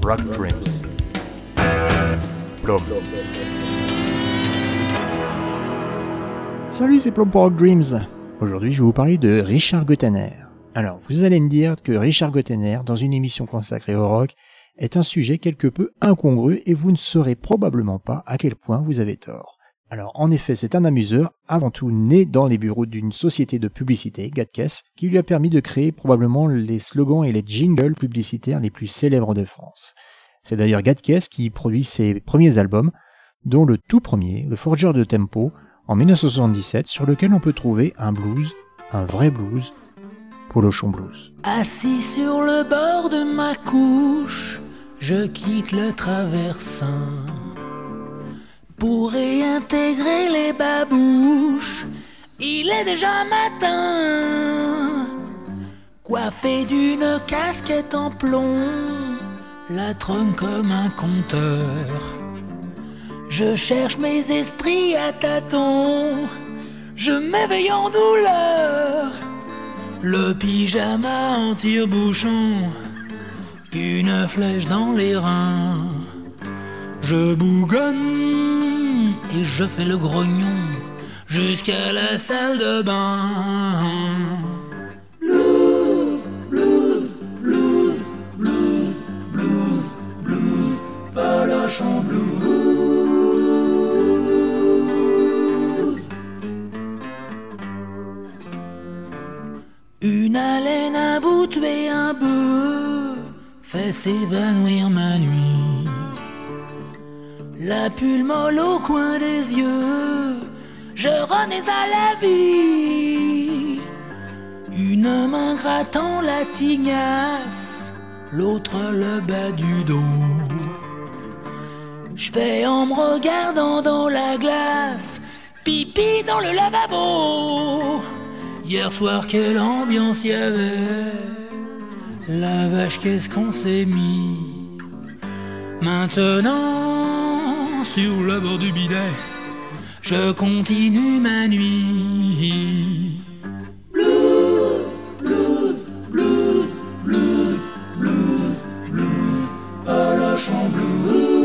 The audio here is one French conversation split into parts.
Rock Dreams. Plum. Salut, c'est Plum pour Rock Dreams. Aujourd'hui, je vais vous parler de Richard Gottener. Alors, vous allez me dire que Richard Gottener, dans une émission consacrée au rock, est un sujet quelque peu incongru et vous ne saurez probablement pas à quel point vous avez tort. Alors, en effet, c'est un amuseur, avant tout né dans les bureaux d'une société de publicité, Gadkes, qui lui a permis de créer probablement les slogans et les jingles publicitaires les plus célèbres de France. C'est d'ailleurs Gadkes qui produit ses premiers albums, dont le tout premier, Le Forgeur de Tempo, en 1977, sur lequel on peut trouver un blues, un vrai blues, Polochon Blues. Assis sur le bord de ma couche, je quitte le traversin pour réintégrer les babouches. Il est déjà matin, coiffé d'une casquette en plomb, la trône comme un conteur. Je cherche mes esprits à tâtons, je m'éveille en douleur. Le pyjama en tire-bouchon, une flèche dans les reins. Je bougonne et je fais le grognon jusqu'à la salle de bain. Blues, blues, blues, blues, blues, blues, Polochon blues. Une haleine à vous tuer un bœuf fait s'évanouir ma nuit. La pulle molle au coin des yeux, je renais à la vie. Une main grattant la tignasse, l'autre le bas du dos. Je fais en me regardant dans la glace, pipi dans le lavabo. Hier soir, quelle ambiance y avait. La vache, qu'est-ce qu'on s'est mis. Maintenant, sur le bord du bidet, je continue ma nuit. Blues, blues, blues, blues, blues, blues, Polochon blues.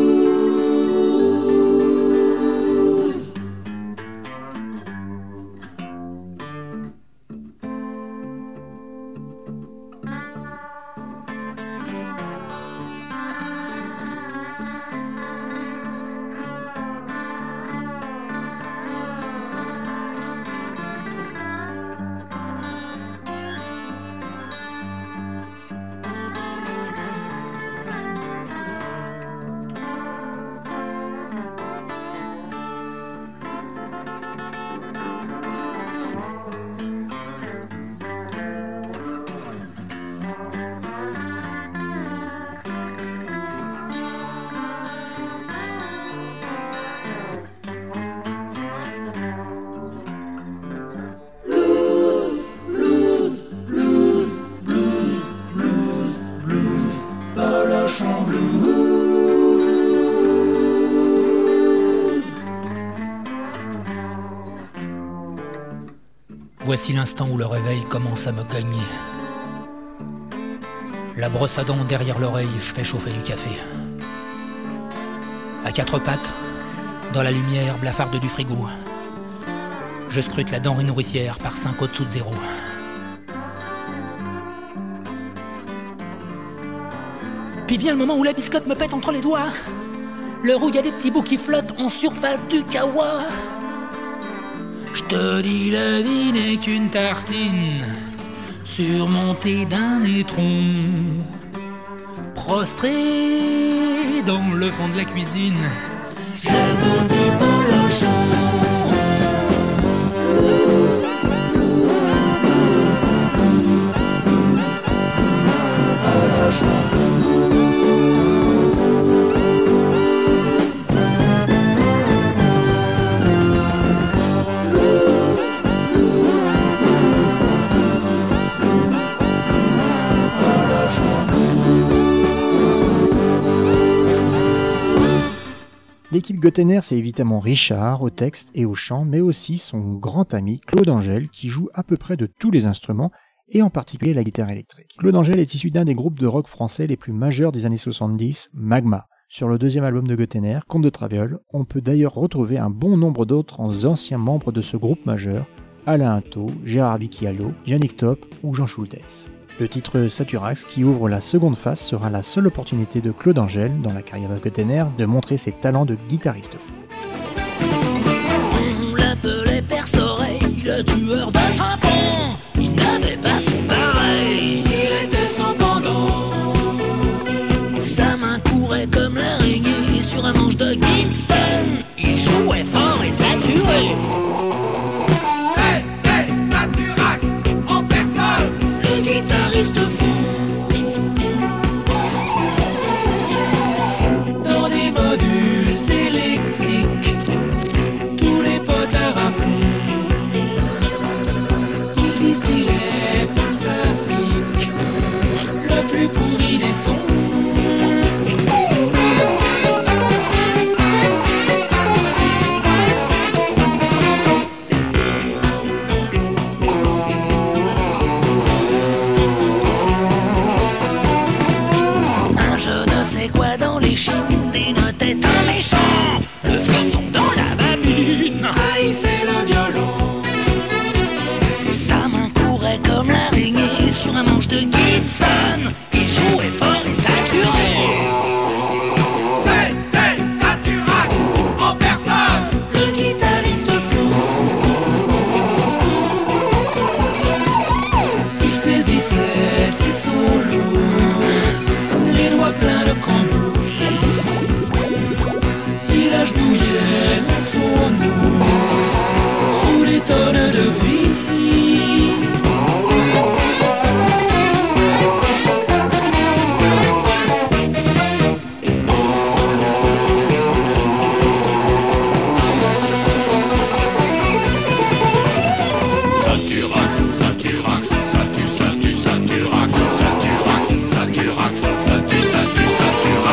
Voici l'instant où le réveil commence à me gagner. La brosse à dents derrière l'oreille, je fais chauffer du café. À quatre pattes, dans la lumière blafarde du frigo, je scrute la denrée nourricière par 5 au-dessous de 0. Puis vient le moment où la biscotte me pète entre les doigts. L'heure où il y a des petits bouts qui flottent en surface du kawa. Je te dis, la vie n'est qu'une tartine surmontée d'un étron. Prostré dans le fond de la cuisine, je veux du Polochon. L'équipe Gottener, c'est évidemment Richard au texte et au chant, mais aussi son grand ami Claude Angèle qui joue à peu près de tous les instruments et en particulier la guitare électrique. Claude Angel est issu d'un des groupes de rock français les plus majeurs des années 70, Magma. Sur le deuxième album de Gotenner, Conte de Traviole, on peut d'ailleurs retrouver un bon nombre d'autres anciens membres de ce groupe majeur, Alain Hinto, Gérard Vicchialo, Yannick Top ou Jean Schultes. Le titre Saturax, qui ouvre la seconde phase, sera la seule opportunité de Claude Angel, dans la carrière de Gotenner, de montrer ses talents de guitariste fou. On l'appelait Perce-Oreille, le tueur de tympan. Il n'avait pas son pareil, il était sans pendant. Sa main courait comme l'araignée sur un manche de Gibson. Il jouait fort et saturé. C'était Saturax en personne, Le guitariste fou. Dans des modules électriques, tous les potards à fond. Il distillait par trafic le plus pourri des sons. Un je ne sais quoi dans les chines dénotait un méchant. Le frisson dans la babine trahissait le violon. Sa main courait comme l'araignée sur un manche de Gibson. Il jouait fort et saturé. c'était Saturax en personne, Le guitariste fou. Il saisissait ses solos, les doigts pleins de cambouis. Il agenouillait la sono sous des tonnes de bruit. Saturax, Saturax, Saturax, Saturax, Saturax, Saturax, Saturax.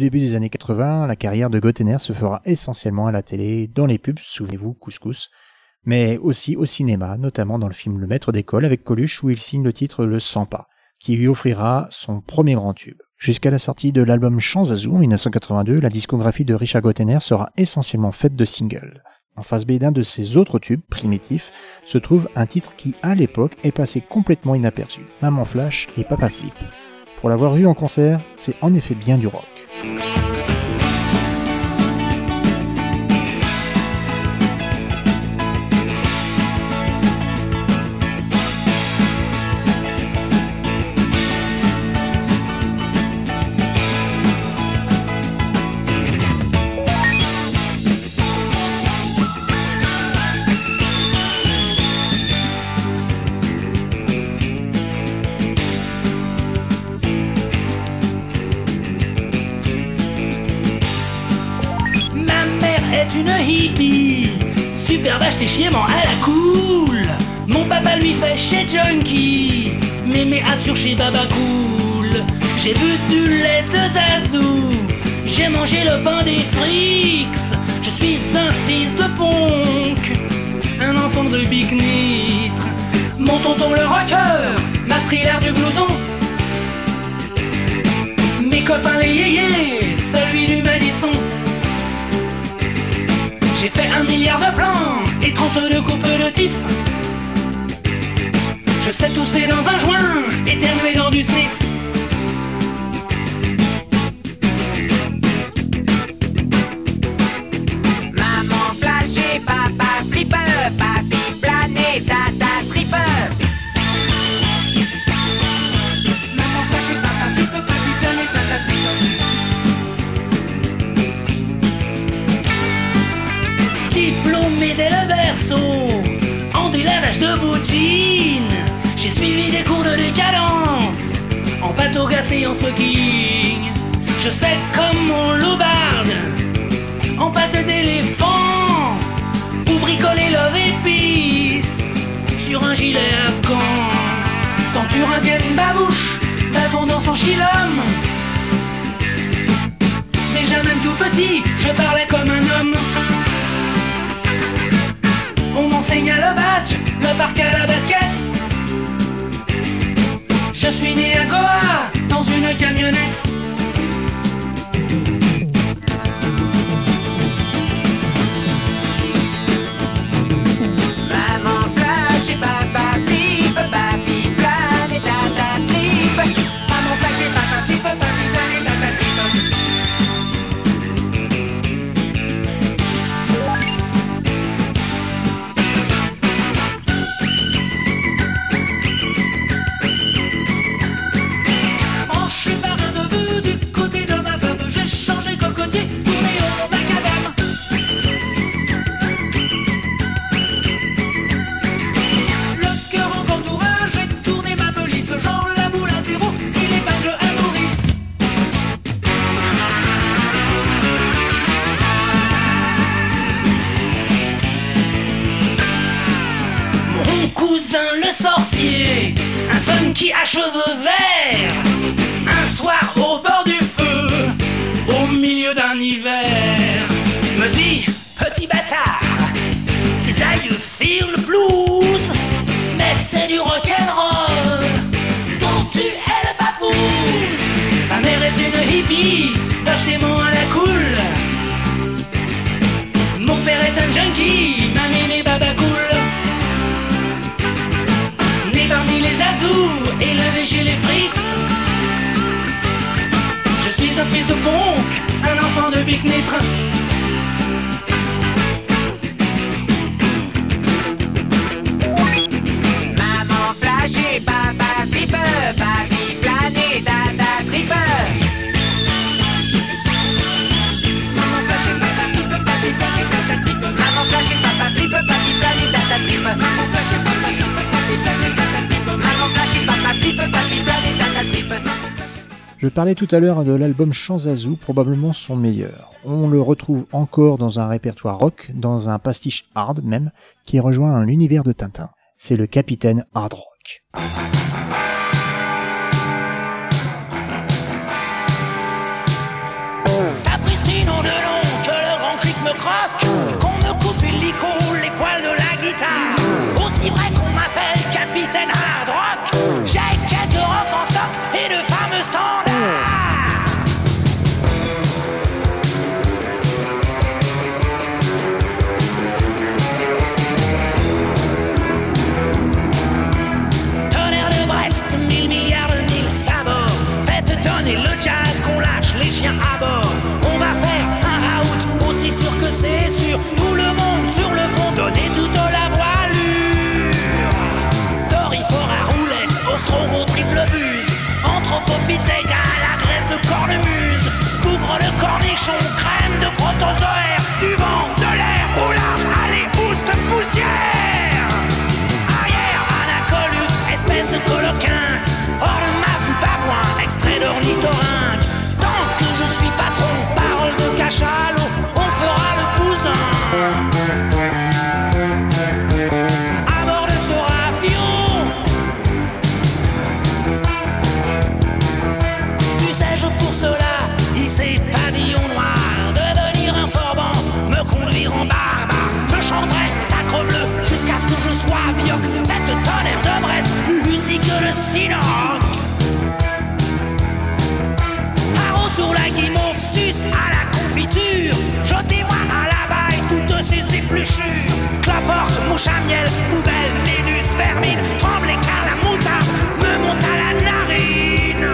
début des années 80, la carrière de Gotenner se fera essentiellement à la télé, dans les pubs, souvenez-vous, Couscous, mais aussi au cinéma, notamment dans le film Le Maître d'école avec Coluche où il signe le titre Le Sans Pas, qui lui offrira son premier grand tube. Jusqu'à la sortie de l'album Champs Azur en 1982, la discographie de Richard Gotenner sera essentiellement faite de singles. En face B d'un de ses autres tubes, Primitif, se trouve un titre qui, à l'époque, est passé complètement inaperçu, Maman Flash et Papa Flip. Pour l'avoir vu en concert, c'est en effet bien du rock. Super vache t'es chiement à la cool. Mon papa lui fait chez Junkie, mémé assure chez Baba Cool. J'ai bu du lait de Zazou, j'ai mangé le pain des frics. Je suis un fils de Ponk, un enfant de Big Nitre. Mon tonton le rocker m'a pris l'air du blouson. Mes copains les yéyés, celui du Madison. J'ai fait 1 milliard de plans et 32 coupes de tif. Je sais tousser dans un joint, éternuer dans du sniff. Maman flashée, papa flipper, papi plané, tata tripper. Maman flashée, papa flipper, papi plané, tata tripper. Diplômé dès le berceau, en délavage de boutine. J'ai suivi des cours de décadence, en patogas et en smoking. Je sais comme mon loubarde, en pâte d'éléphant, ou bricoler love épice, sur un gilet afghan. Tenture indienne babouche, bâton dans son chilhomme. Déjà même tout petit, je parlais comme un homme. On m'enseigna le badge, le parc à la basket. Je suis né à Goa, dans une camionnette. Maman flash et papa flip, papi plane et tata trip. Maman flash et papa flip, papi plane et tata trip. Manché par un neveu du côté de ma femme, j'ai changé cocotier pour néo macadam. Le cœur en pantourage, j'ai tourné ma police, genre la boule à zéro, style épingle à nourrice. Mon cousin le sorcier, un funky à cheveux verts, un soir au bord du feu, au milieu d'un hiver, me dit: petit bâtard, tes aïeux firent le blues, mais c'est du rock'n'roll dont tu es le papouse. Ma mère est une hippie, vache démon à la cool. Mon père est un junkie, ma mémé baba cool. Né parmi les azous, élevé chez les frics. Je suis un fils de Ponk, un enfant de Big Nitre. Maman flash et papa flipper, papi plané, tata tripper. Maman flash et papa flip, papi plané, tata trip. Maman flash et papa flipper, papi plané, tata trip. Maman flash et papa flip, papi plané, tata trip. Maman flash et papa flipper, papi plané, tata trip. Je parlais tout à l'heure de l'album Champs Azur, probablement son meilleur. On le retrouve encore dans un répertoire rock, dans un pastiche hard même, qui rejoint l'univers de Tintin. C'est le Capitaine Hard Rock. cochon, crème de protozoaire, du vent, de l'air, au large, allez, boost, poussière. Arrière, anacolute, espèce de coloquinte, hors de ma vue, babouin, extrait d'ornithorynque. Tant que je suis patron, parole de cachalot, on fera le cousin. À bord de ce avion, usais-je pour cela, hisser pavillon noir, devenir un forban, me conduire en barbare. Je chanterai sacre-bleu jusqu'à ce que je sois vioque. Cette tonnerre de Brest, musique de Sinoc. Haro sur la guimauve, sus à la confiture. Jetez-moi à la baille toutes ces épluchures. Cloporte, mouche à miel, poubelle, méduse, vermine. Tremblez car la moutarde me monte à la narine.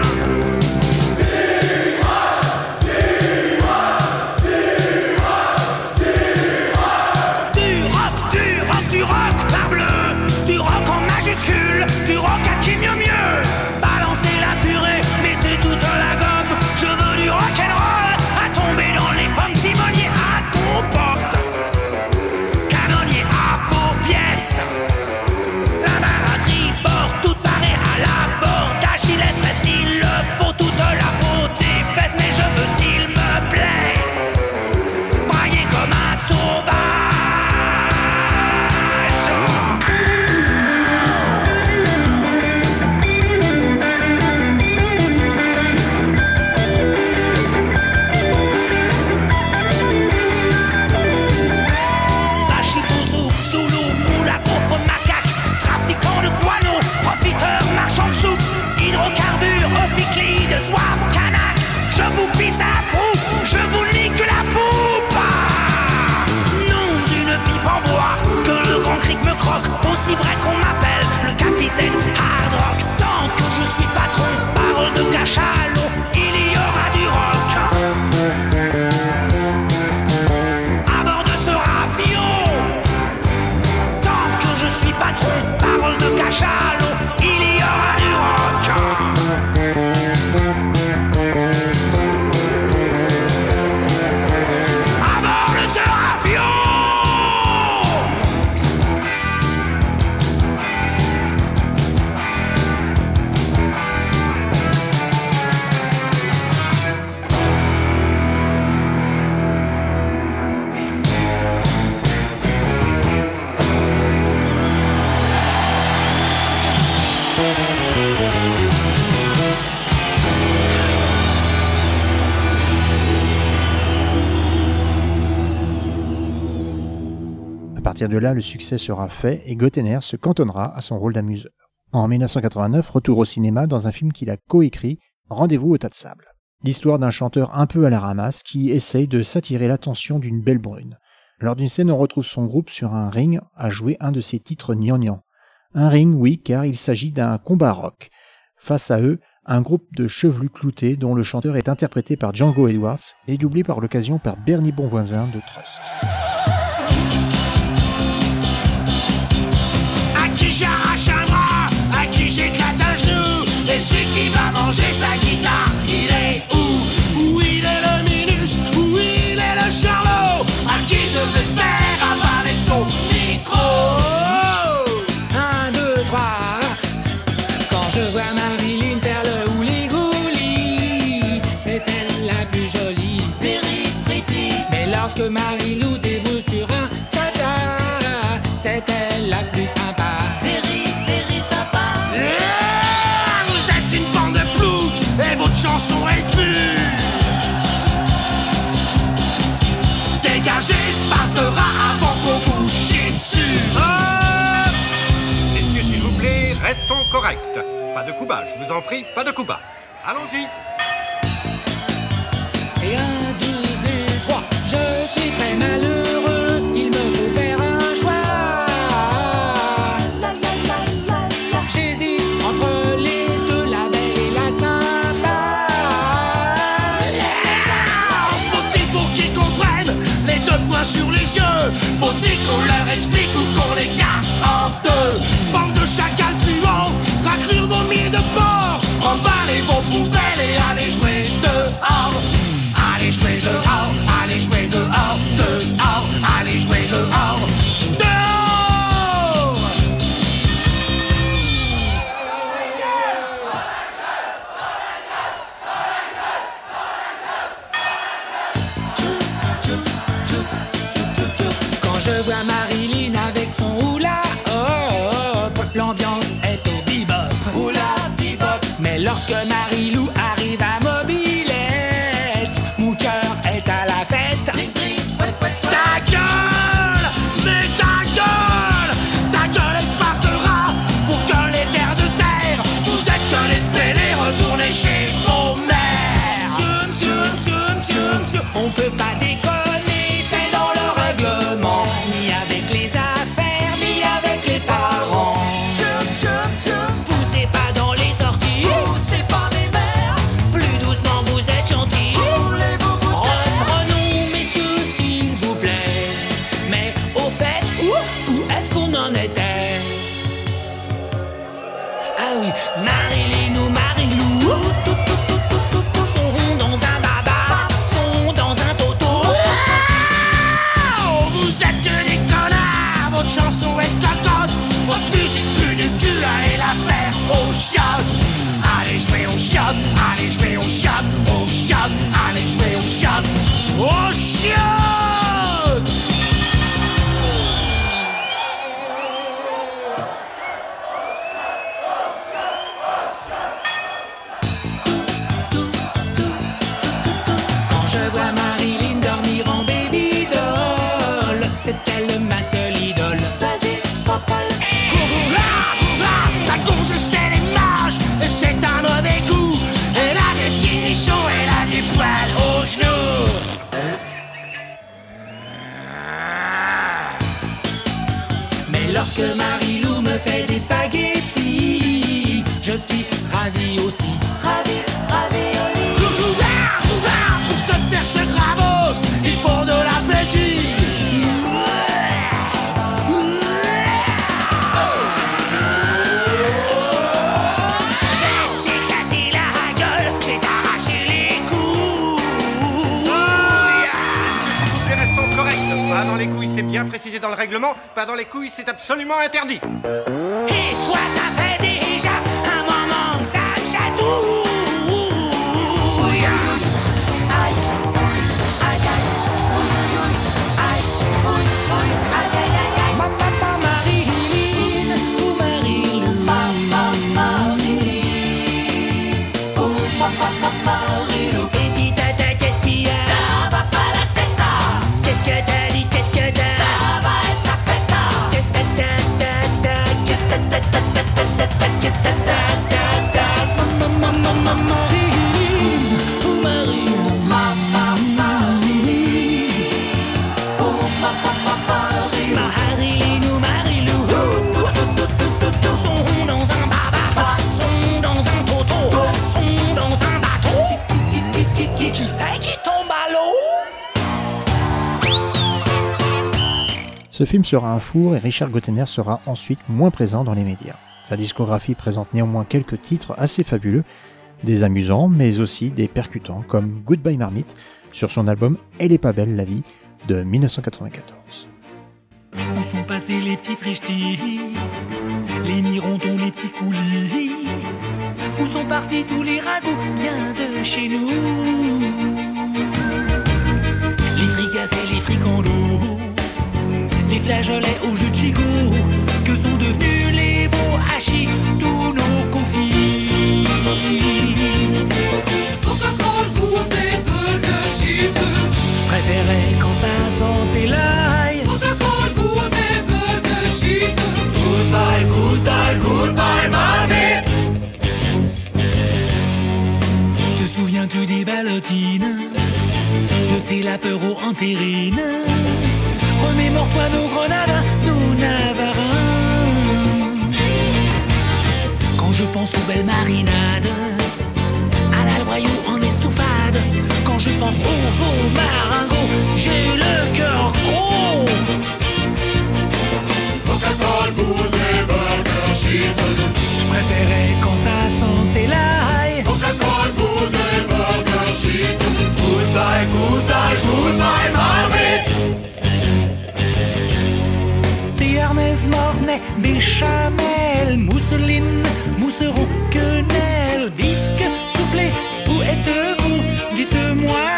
Du rock, parbleu, du rock en majuscule, du rock à qui mieux mieux. Balancez la purée, mettez toute la gomme. Je veux du rock'n'roll, à tomber dans les pommes. Timonier à ton poste, canonnier à vos pièces. La baraterie bord, toute parée à la bord. D'Achilles reste s'il le faut, toute la peau des fesses. Mais je veux s'il me plaît, brailler comme un sauvage. Je vous pisse à proue, je vous nique la poupe. Nom d'une pipe en bois, que le grand cric me croque. Aussi vrai qu'on m'appelle le capitaine Hard Rock. Tant que je suis patron, parole de cachalot, il y aura du rock. À bord de ce avion, tant que je suis patron, parole de cachalot, il y aura du rock. À partir de là, le succès sera fait et Gotenner se cantonnera à son rôle d'amuseur. En 1989, retour au cinéma dans un film qu'il a coécrit, Rendez-vous au tas de sable. L'histoire d'un chanteur un peu à la ramasse qui essaye de s'attirer l'attention d'une belle brune. Lors d'une scène, on retrouve son groupe sur un ring à jouer un de ses titres gnangnan. Un ring, oui, car il s'agit d'un combat rock. Face à eux, un groupe de chevelus cloutés dont le chanteur est interprété par Django Edwards et doublé par l'occasion par Bernie Bonvoisin de Trust. J'arrache un bras, à qui j'éclate un genou. Et celui qui va manger sa guitare, il est où? Où il est le Minus? Où il est le Charlot? À qui je vais faire avaler son micro? 1, 2, 3. Quand je vois Marilyn faire le houli-gouli, c'est elle la plus jolie. Very pretty. Mais lorsque Marilou déboule sur un cha-cha, c'est elle la plus sympa. Vous êtes une bande de ploucs et votre chanson est pure. Dégagez, passe de rat avant qu'on vous chie dessus. Messieurs, s'il vous plaît, restons corrects. Pas de coup bas, je vous en prie, pas de coup bas. Allons-y. Et 1, 2 et 3, je suis très malheureux, il me faut faire un choix. J'hésite entre les deux, la belle et la sympa. Faut-il pour qu'ils comprennent les deux points sur les yeux? Faut-il qu'on leur explique ou qu'on les casse en deux? Bande de chacals puants, raclure vos milliers de porcs, emballez vos poubelles et allez Lorsque Marie-Lou arrive à Mobilette, mon cœur est à la fête. Ta gueule, mais ta gueule est face de rat pour que les vers de terre, vous êtes que les pédés, retournez chez vos mères. On peut pas déconner, c'est dans le règlement, ni avec les affaires, ni avec les parents. Poussez pas dans les sorties, C'est pas mes mères, plus doucement vous êtes gentils. Reprenons, messieurs, s'il vous plaît. Mais au fait, où est-ce qu'on en était? Ah oui, Marilyn ou Marilou sont dans un baba, sont dans un toto. oh, vous êtes que des connards, votre chanson est cocotte, votre musique pue du cul, allez la faire au chiottes. Allez jouer au chiottes, allez jouer au chiottes, au chiottes, allez jouer au chiottes, au chiottes. Quand je vois Marilyn dormir en baby doll, c'est elle ma seule idole. Vas-y, Popol. La gonze c'est les mages, et c'est un mauvais coup. Elle a des petits nichons, elle a des poils aux genoux. Mais lorsque Marilou me fait des spaghettis, je suis ravi aussi. Ravi au lit. Pour se faire ce gravos, il faut de l'appétit. J'ai éclaté la gueule, j'ai arraché les couilles. Et restons corrects. Pas dans les couilles, c'est bien précisé dans le règlement. Pas dans les couilles, c'est absolument interdit. Et toi, ça fait déjà un moment que ça me chatouille. Maman Marilyn ou Marilou. Et puis tata, qu'est-ce qu'il y a? Ça va pas la tête, Qu'est-ce que t'as dit? Qu'est-ce que t'as? ça va être la fête. Qu'est-ce que t'as? Qu'est-ce que t'as? Qu'est-ce que t'as? Maman Marilyn ou Marilou. Marilyn ou Marilou sont dans un baba, sont dans un toto, sont dans un bateau. Qui c'est qui tombe à l'eau? Ce film sera un four et Richard Gottener sera ensuite moins présent dans les médias. Sa discographie présente néanmoins quelques titres assez fabuleux, des amusants mais aussi des percutants comme Goodbye Marmite sur son album Elle est pas belle la vie de 1994. Où sont passés les petits frichtis, les mirondons, les petits coulis? Où sont partis tous les ragots bien de chez nous? Les fricassés, les fricandeaux, les flageolets au jus de gigot, que sont devenus les beaux hachis, tous nos confits. Je préférais quand ça sentait l'ail. Goodbye, goodbye, goodbye, Marmite. Te souviens-tu des ballotines, de ces lapereaux entérines? Remémore-toi nos grenades, nos navarins. Quand je pense aux belles marinades, à la loyau en estouffade, quand je pense aux faux maringots, j'ai le cœur gros. Je préférais quand ça sentait l'ail. Goodbye, goodbye, goodbye, Marmite. Béarnaise, Mornay, Béchamel, mousseline, mousseron, quenelle, bisque, soufflé, où êtes-vous? Dites-moi.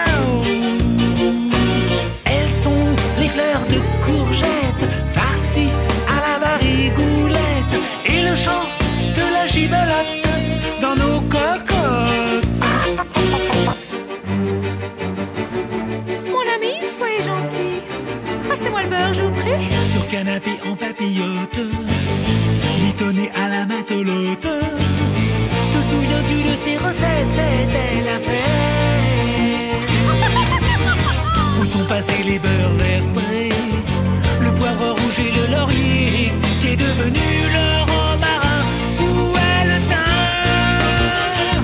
Elles sont les fleurs de courgette, farcies à la barigoulette, et le chant de la gibelotte dans nos cocottes. papillote, mitonnée à la matelote. Te souviens-tu de ces recettes? C'était la fête. Où sont passés les beurres verts, le poivre rouge et le laurier, qui est devenu le romarin? Où est le thym?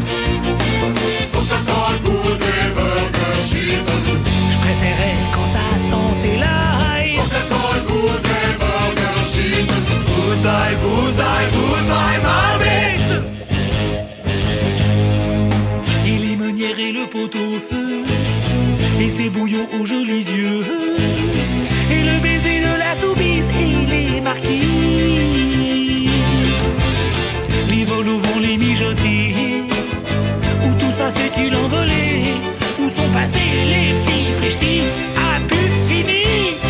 Je préférais quand ça sentait l'ail. Goodbye, goodbye, goodbye, marmite. Et les meunières et le pot-au-feu, et ses bouillons aux jolis yeux, et le baiser de la soubise et les marquises. Les vols au vent, les mijotés, où tout ça s'est-il envolé? Où sont passés les petits frichtis à pu fini?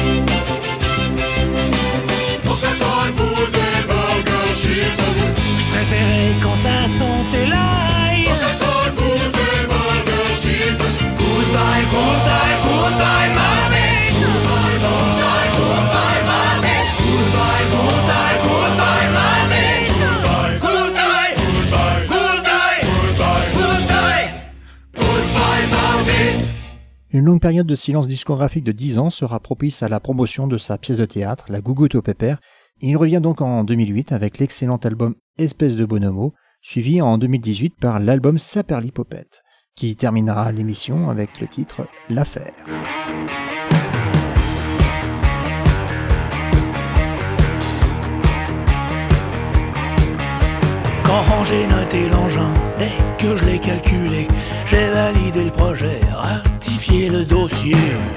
Je préférais quand ça sentait l'ail. Goodbye, goodbye, goodbye, marmite. Goodbye, goodbye, goodbye, marmite. Goodbye, goodbye, goodbye, marmite. Goodbye, goodbye, goodbye, goodbye, goodbye, marmite. Une longue période de silence discographique de 10 ans sera propice à la promotion de sa pièce de théâtre, La Gougoute au pépère. Il revient donc en 2008 avec l'excellent album Espèce de Bonomo, suivi en 2018 par l'album Saperlipopette, qui terminera l'émission avec le titre L'Affaire. Quand j'ai noté l'engin, dès que je l'ai calculé, j'ai validé le projet, ratifié le dossier.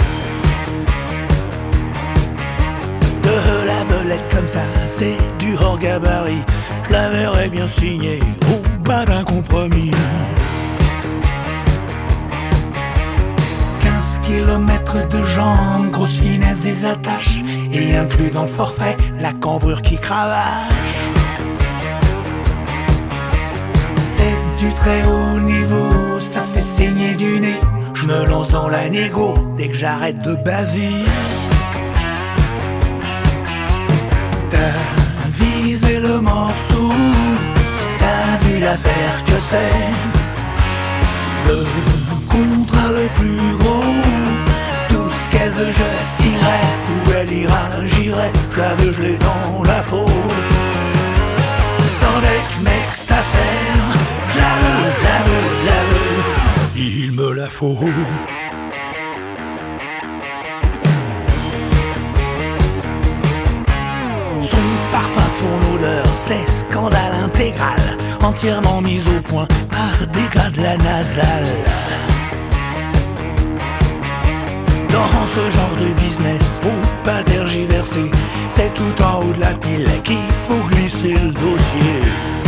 De la belette comme ça, c'est du hors gabarit. Je la verrais bien signé au bas d'un compromis. 15 kilomètres de jambes, grosse finesse des attaches, et inclus dans le forfait, la cambrure qui cravache. C'est du très haut niveau, ça fait saigner du nez. Je me lance dans la négo dès que j'arrête de baver. T'as visé le morceau, t'as vu l'affaire que c'est. Le contrat le plus gros, tout ce qu'elle veut je signerai. Où elle ira j'irai, je la veux, je l'ai dans la peau. Sans deck mec cette affaire, je la veux, je la veux, je la veux, il me la faut. Son parfum, son odeur, c'est scandale intégral, entièrement mis au point par des gars de la nasale. Dans ce genre de business, faut pas tergiverser, c'est tout en haut de la pile qu'il faut glisser le dossier.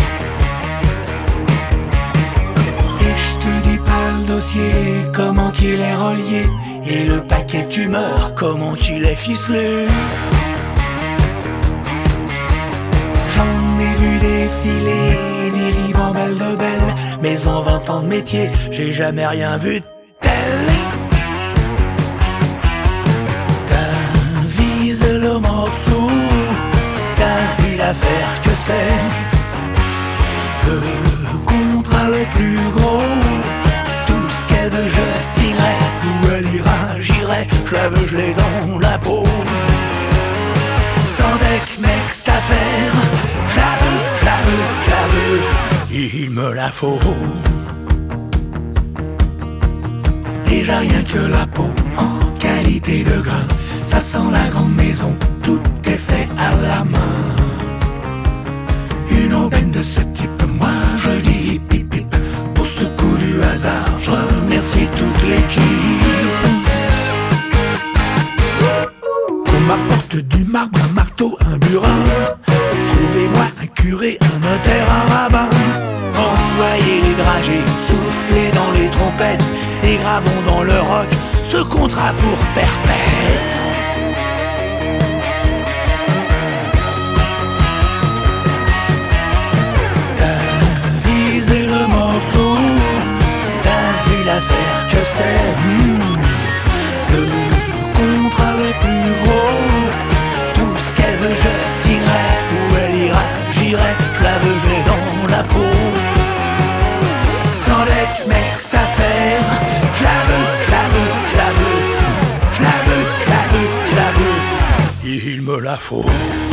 Et je te dis pas le dossier, comment qu'il est relié, et le paquet tumeur, comment qu'il est ficelé. J'en ai vu défiler des ribambelles de belles, mais en 20 ans de métier, j'ai jamais rien vu de tel. T'as visé le morceau, t'as vu l'affaire que c'est. Le contrat le plus gros, tout ce qu'elle veut je signerai. Où elle ira j'irai, je la veux, je l'ai dans la peau. Sans deck mec cette affaire, je la veux, je la veux, je la veux, il me la faut. Déjà rien que la peau en qualité de grain, ça sent la grande maison, tout est fait à la main. Une aubaine de ce type, moi je dis hip hip hip. Pour ce coup du hasard, je remercie toute l'équipe. Qu'on m'apporte du marbre, un marteau, un burin. Trouvez-moi un curé, un notaire, un rabbin. Envoyez les dragées, soufflez dans les trompettes, et gravons dans le roc ce contrat pour perpète. T'as visé le morceau, t'as vu l'affaire que c'est. Le contrat le plus gros, tout ce qu'elle veut je signe. la faute.